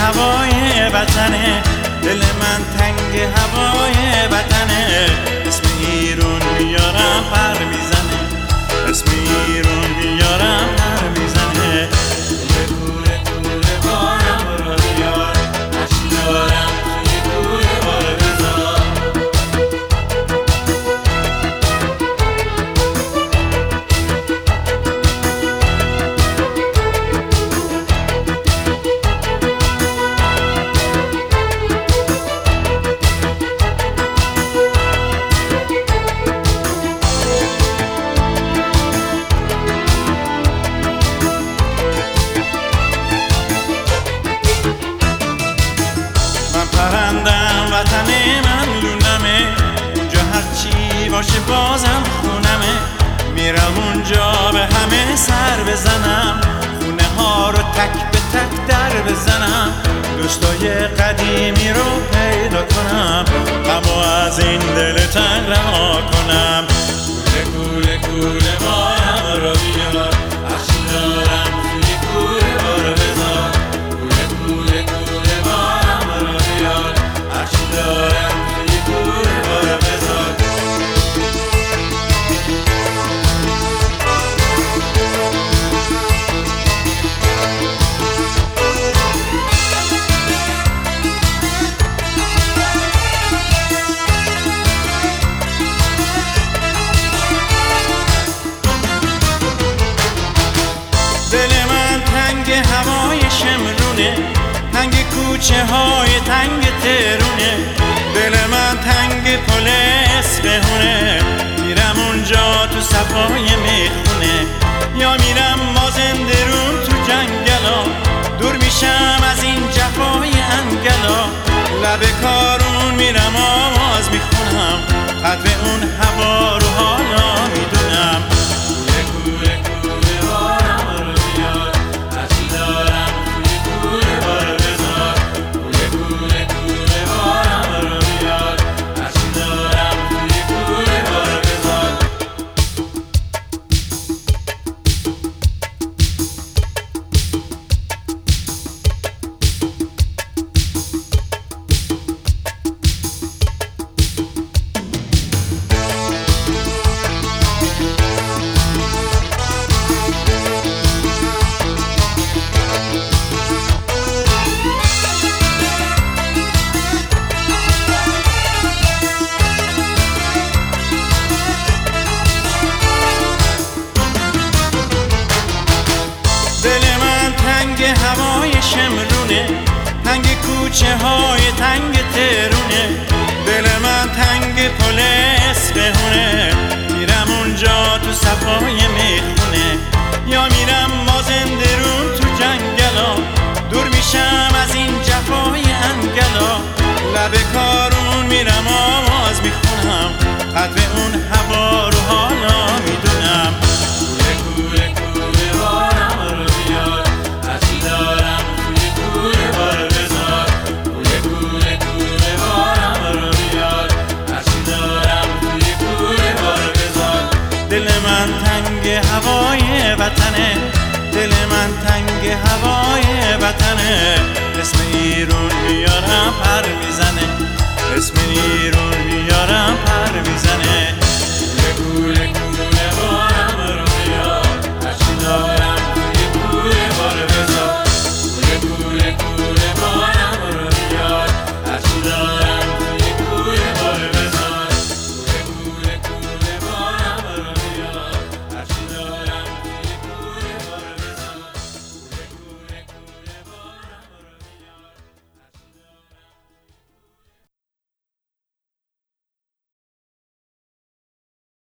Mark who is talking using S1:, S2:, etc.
S1: هوای وطنه، دل من تنگ هوای وطنه. اسم ایران میارم پر میزنه، اسم ایران میارم پر میزنه. کوره کوره بارم رو بیار، عشق دارم توی کوره بار بذار. پرندم وطن من لونمه، اونجا هرچی باشه بازم خونمه. میرم اونجا به همه سر بزنم، خونه ها رو تک به تک در بزنم. دوستای قدیمی رو پیدا کنم، غمو از این دل تنگ رها کنم. کوله کوله کوله بارم رو بیار، عشق دارم توی کوره بار بذار. کوله کوله کوله بارم رو بیار، عشق دارم توی کوره بار بذار. دل من تنگ هوای شمرونه، تنگ کوچه های تنگ ترونه. دل من تنگ پل اصفهونه، میرم اونجا تو صفای میخونه. یا میرم مازندرون تو جنگلا، دور میشم از این جفای انگلا. لب کارون میرم آواز میخونم، قدر اون هوا رو حالا میدونم. کوله کوله کوله بارم رو بیار، عشق دارم توی کوره بار بذار. کوله کوله کوله بارم رو بیار، عشق دارم توی کوره بار بذار. دل من تنگ هوای شمرونه، تنگ کوچه های تنگ ترونه. دل من تنگ پل اصفهونه، میرم اونجا تو صفای میخونه. یا میرم مازندرون تو جنگلا، دور میشم از این جفای انگلا. لب کارون میرم آواز میخونم، قدر اون هوا رو حالا میدونم. کوله کوله کوله بارم رو بیار، عشق دارم توی کوره بار بذار. کوله کوله کوله بارم رو بیار، عشق دارم توی کوره بار بذار. دل من تنگ هوای وطنه، دل من تنگ هوای وطنه. اسم ایران میارم پر میزنه، اسم ایران میارم